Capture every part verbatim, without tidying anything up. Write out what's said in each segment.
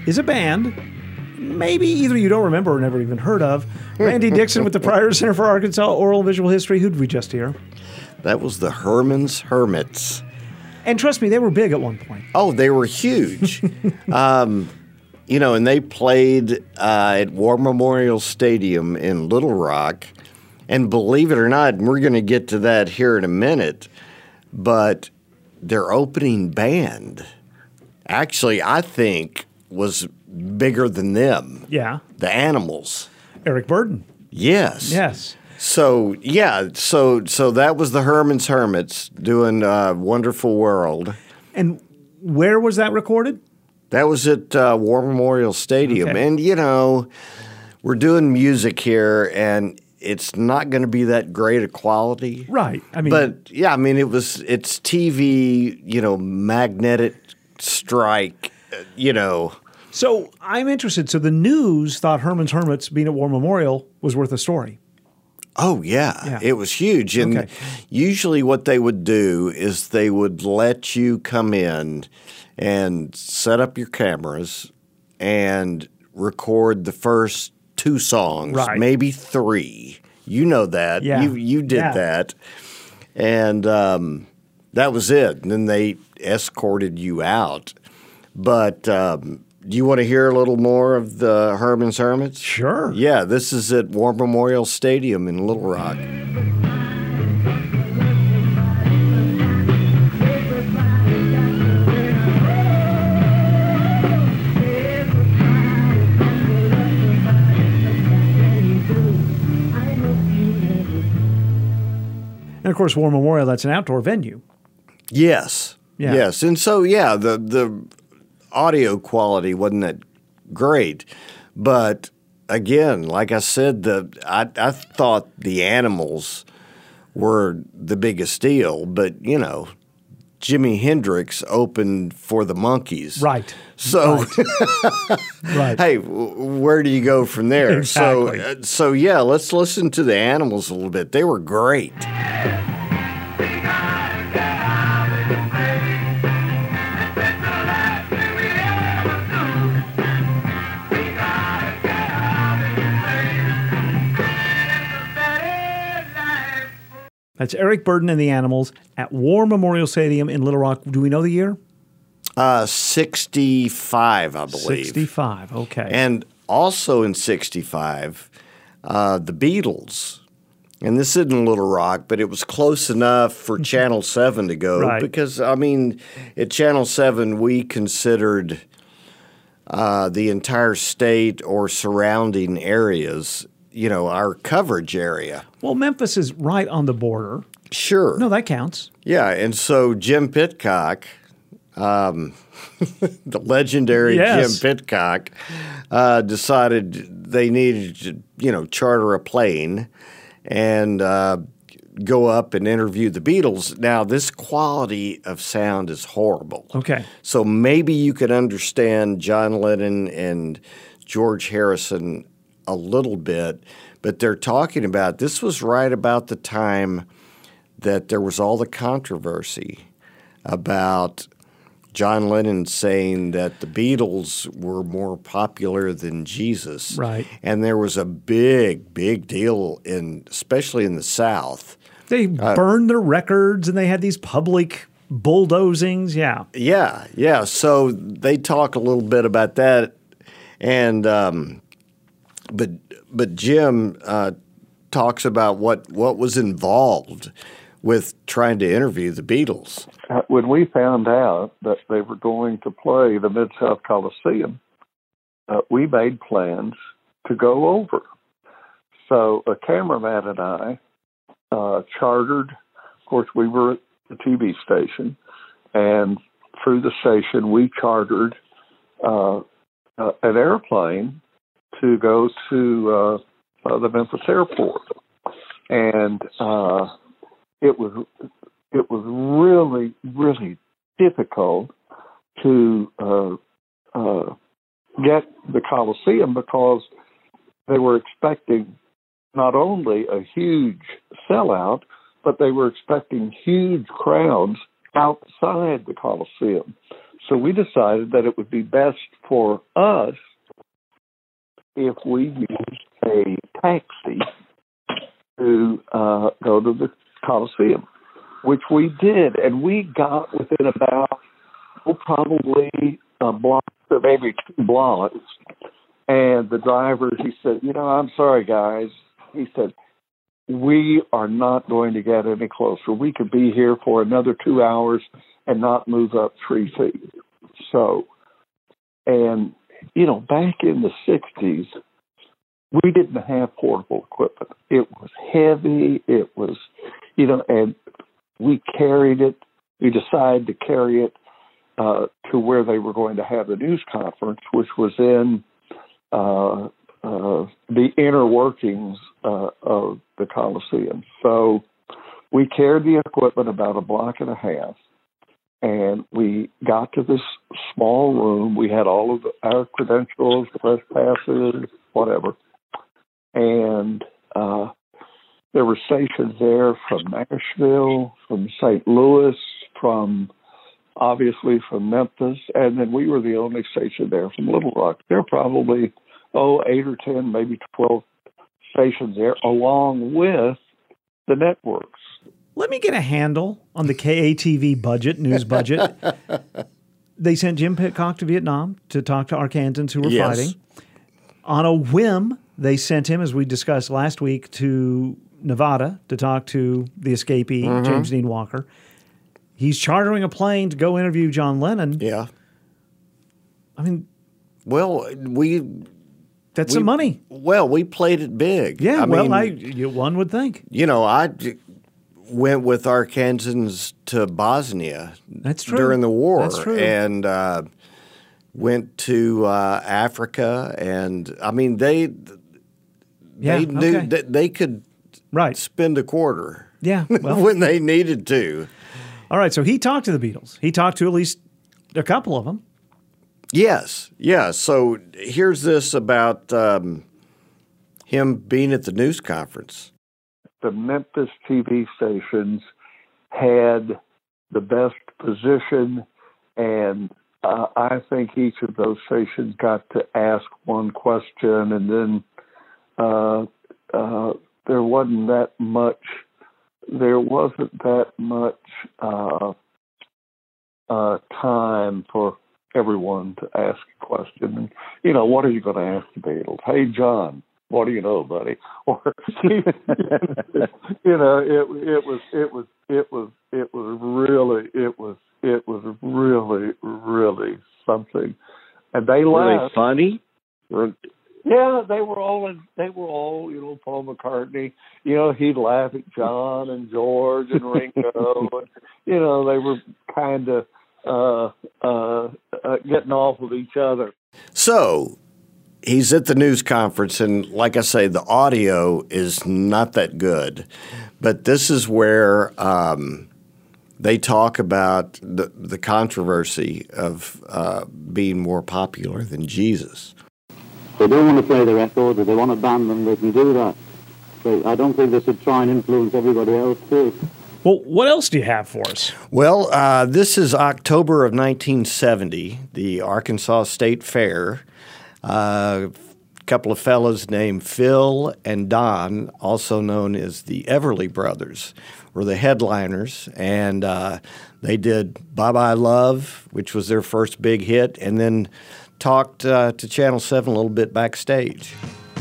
is a band maybe either you don't remember or never even heard of. Randy Dixon with the Pryor Center for Arkansas Oral and Visual History. Who did we just hear? That was the Herman's Hermits. And trust me, they were big at one point. Oh, they were huge. um, you know, and they played uh, at War Memorial Stadium in Little Rock. And believe it or not, and we're going to get to that here in a minute, but their opening band actually, I think, was bigger than them. Yeah. The Animals. Eric Burden. Yes. Yes. So, yeah, so so that was the Herman's Hermits doing uh, Wonderful World. And where was that recorded? That was at uh, War Memorial Stadium. Okay. And, you know, we're doing music here, and it's not going to be that great a quality. Right. I mean, but, yeah, I mean, it was, it's T V, you know, magnetic strike, you know. So I'm interested. So the news thought Herman's Hermits being at War Memorial was worth a story. Oh, yeah. Yeah. It was huge. And Okay. usually what they would do is they would let you come in and set up your cameras and record the first two songs, Right. maybe three. You know that. Yeah. You you did Yeah. that. And um, that was it. And then they escorted you out. But um, do you want to hear a little more of the Herman's Hermits? Sure. Yeah, this is at War Memorial Stadium in Little Rock. And of course, War Memorial, that's an outdoor venue. Yes. Yeah. Yes. And so, yeah, the, the audio quality wasn't that great. But again, like I said, the I, I thought the Animals were the biggest deal. But, you know, Jimi Hendrix opened for the Monkees. Right. So, Right. Right. hey, w- where do you go from there? Exactly. So, uh, so yeah, let's listen to the Animals a little bit. They were great. That's Eric Burden and the Animals at War Memorial Stadium in Little Rock. Do we know the year? Uh, sixty-five, I believe. sixty-five. Okay. And also in sixty-five, uh, the Beatles. And this isn't Little Rock, but it was close enough for Channel seven to go. Right. Because, I mean, at Channel seven, we considered uh, the entire state or surrounding areas, you know, our coverage area. Well, Memphis is right on the border. Sure. No, that counts. Yeah, and so Jim Pitcock, um, the legendary Yes. Jim Pitcock, uh, decided they needed to, you know, charter a plane and uh, go up and interview the Beatles. Now, this quality of sound is horrible. Okay. So maybe you could understand John Lennon and George Harrison a little bit, but they're talking about this was right about the time that there was all the controversy about John Lennon saying that the Beatles were more popular than Jesus. Right. And there was a big, big deal in, especially in the South. They burned their records and they had these public bulldozings. Yeah. Yeah, yeah. So they talk a little bit about that, and um, but but Jim uh, talks about what what was involved with trying to interview the Beatles. Uh, When we found out that they were going to play the Mid-South Coliseum, uh, we made plans to go over. So a cameraman and I uh, chartered, of course, we were at the T V station, and through the station we chartered uh, uh, an airplane to go to uh, uh, the Memphis airport. And uh, it was it was really, really difficult to uh, uh, get the Coliseum because they were expecting not only a huge sellout, but they were expecting huge crowds outside the Coliseum. So we decided that it would be best for us if we used a taxi to uh, go to the Coliseum, which we did. And we got within about, well, probably a block or maybe two blocks. And the driver, he said, you know, I'm sorry, guys. He said, we are not going to get any closer. We could be here for another two hours and not move up three feet. So, and, you know, back in the sixties, we didn't have portable equipment. It was heavy. It was, you know, and we carried it. We decided to carry it uh, to where they were going to have the news conference, which was in uh, uh, the inner workings uh, of the Coliseum. So we carried the equipment about a block and a half, and we got to this small room. We had all of the, our credentials, press passes, whatever. And uh, there were stations there from Nashville, from Saint Louis, from obviously from Memphis, and then we were the only station there from Little Rock. There are probably, oh, eight or ten, maybe twelve stations there, along with the networks. Let me get a handle on the K A T V budget, news budget. They sent Jim Pitcock to Vietnam to talk to Arkansans who were Yes. fighting. On a whim, they sent him, as we discussed last week, to Nevada to talk to the escapee, Mm-hmm. James Dean Walker. He's chartering a plane to go interview John Lennon. Yeah. I mean, Well, we that's we, some money. Well, we played it big. Yeah, I well, mean, I you, one would think. you know, I d- went with Arkansans to Bosnia That's true. during the war, That's true. and uh, went to uh, Africa, and I mean they Yeah, they knew okay. that they could Right. spend a quarter. Yeah, well. when they needed to. All right, so he talked to the Beatles. He talked to at least a couple of them. Yes, yes. So here's this about um, him being at the news conference. The Memphis T V stations had the best position, and uh, I think each of those stations got to ask one question, and then uh, uh, there wasn't that much. There wasn't that much uh, uh, time for everyone to ask a question. And, you know, what are you going to ask the Beatles? Hey, John, what do you know, buddy? Or, you know, it it was it was it was it was really it was it was really really something, and they Were laughed. they funny? Yeah, they were all in, they were all, you know, Paul McCartney, you know, he'd laugh at John and George and Ringo. And, you know, they were kind of uh, uh, uh, getting off with each other. So he's at the news conference, and like I say, the audio is not that good. But this is where um, they talk about the, the controversy of uh, being more popular than Jesus. They do want to play the records, if they want to ban them, they can do that. But I don't think they should try and influence everybody else too. Well, what else do you have for us? Well, uh, this is October of nineteen seventy, the Arkansas State Fair. Uh, a couple of fellows named Phil and Don, also known as the Everly Brothers, were the headliners, and uh, they did Bye Bye Love, which was their first big hit, and then talked uh, to Channel seven a little bit backstage.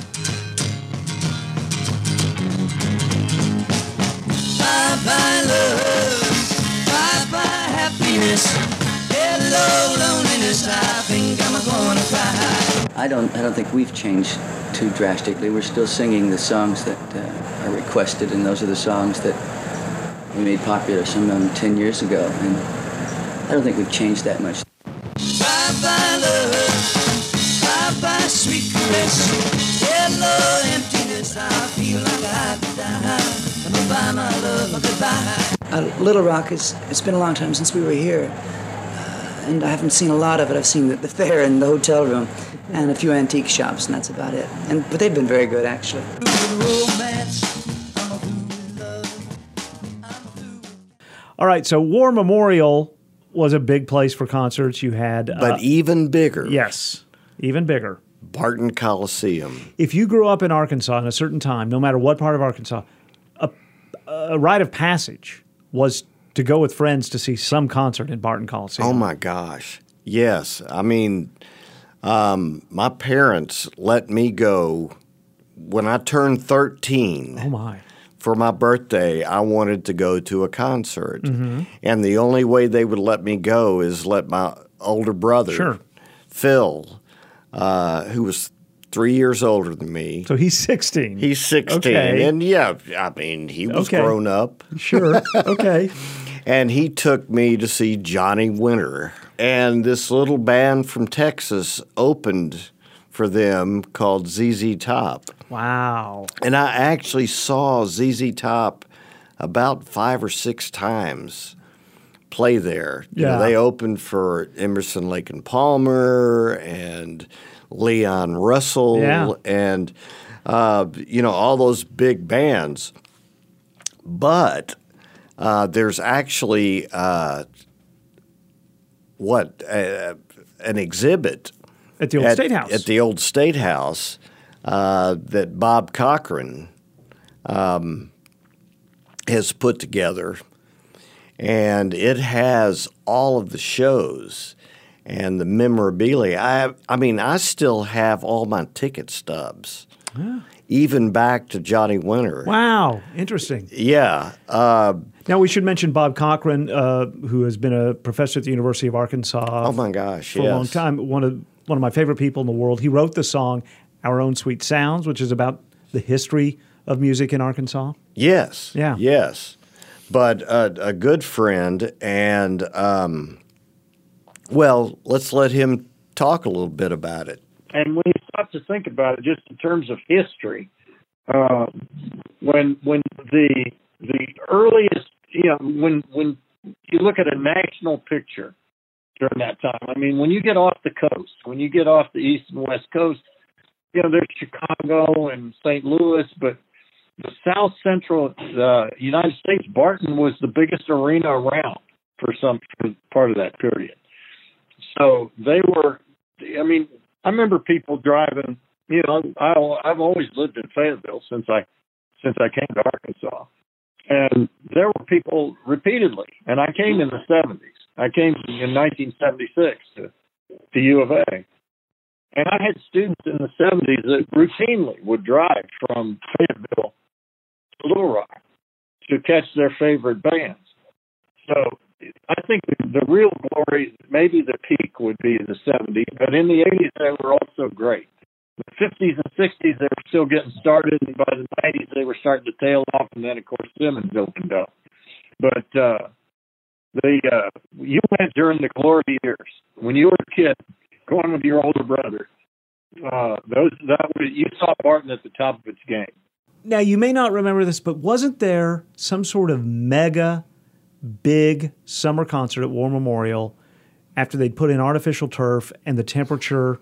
Bye-bye love, bye-bye happiness, hello loneliness, I think I'm gonna cry. I don't I don't think we've changed too drastically. We're still singing the songs that uh, are requested, and those are the songs that we made popular some of them ten years ago, and I don't think we've changed that much. Bye-bye love, bye-bye sweet caress, hello emptiness, I feel like I have to die. Goodbye, my love, goodbye. Uh, Little Rock, is, it's been a long time since we were here, uh, and I haven't seen a lot of it. I've seen the, the fair and the hotel room and a few antique shops, and that's about it. And But they've been very good, actually. All right, so War Memorial was a big place for concerts. You had, But uh, even bigger, yes, even bigger. Barton Coliseum. If you grew up in Arkansas in a certain time, no matter what part of Arkansas, a, a rite of passage was to go with friends to see some concert in Barton Coliseum. Oh my gosh. Yes. I mean, um, my parents let me go when I turned thirteen. Oh my. For my birthday, I wanted to go to a concert. Mm-hmm. And the only way they would let me go is let my older brother, Sure. Phil, uh, who was three years older than me. So he's sixteen. He's sixteen. Okay. And yeah, I mean, he was Okay. grown up. Sure. Okay. And he took me to see Johnny Winter. And this little band from Texas opened for them called Z Z Top. Wow. And I actually saw Z Z Top about five or six times play there. You know, Yeah. they opened for Emerson, Lake and Palmer and Leon Russell Yeah. and, uh, you know, all those big bands. But uh, there's actually, uh, what, uh, an exhibit At the old at, State House. At the old State House uh, that Bob Cochran um, has put together. And it has all of the shows and the memorabilia. I, I mean, I still have all my ticket stubs, even back to Johnny Winter. Wow. Interesting. Yeah. Uh, Now, we should mention Bob Cochran, uh, who has been a professor at the University of Arkansas oh, my gosh, for yes. a long time. One of one of my favorite people in the world. He wrote the song "Our Own Sweet Sounds," which is about the history of music in Arkansas. Yes. Yeah. Yes. But uh, a good friend, and, um, well, let's let him talk a little bit about it. And when you stop to think about it, just in terms of history, uh, when when the the earliest, you know, when when you look at a national picture during that time, I mean, when you get off the coast, when you get off the east and west coast, you know, there's Chicago and Saint Louis, but the South Central uh, United States, Barton was the biggest arena around for some for part of that period. So they were, I mean, I remember people driving, you know, I, I've always lived in Fayetteville since I since I came to Arkansas. And there were people repeatedly, and I came in the seventies. I came in nineteen seventy-six to, to U of A. And I had students in the seventies that routinely would drive from Fayetteville to Little Rock to catch their favorite bands. So I think the, the real glory, maybe the peak would be the seventies, but in the eighties they were also great. The fifties and sixties they were still getting started, and by the nineties they were starting to tail off, and then of course Simmons opened up. But uh, the uh, you went during the glory years when you were a kid, going with your older brother. Uh, those that was, you saw Barton at the top of its game. Now, you may not remember this, but wasn't there some sort of mega big summer concert at War Memorial after they'd put in artificial turf and the temperature,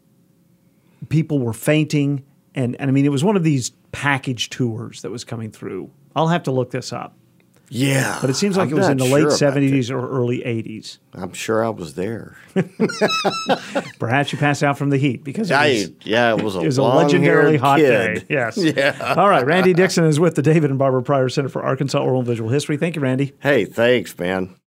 people were fainting, and, and I mean, it was one of these package tours that was coming through. I'll have to look this up. Yeah. But it seems like I'm it was in not the sure late about seventies or early eighties. that. I'm sure I was there. Perhaps you passed out from the heat because it I, was, yeah, it was a, it was a long-haired legendarily hot kid. day. Yes. Yeah. All right. Randy Dixon is with the David and Barbara Pryor Center for Arkansas Oral and Visual History. Thank you, Randy. Hey, thanks, man.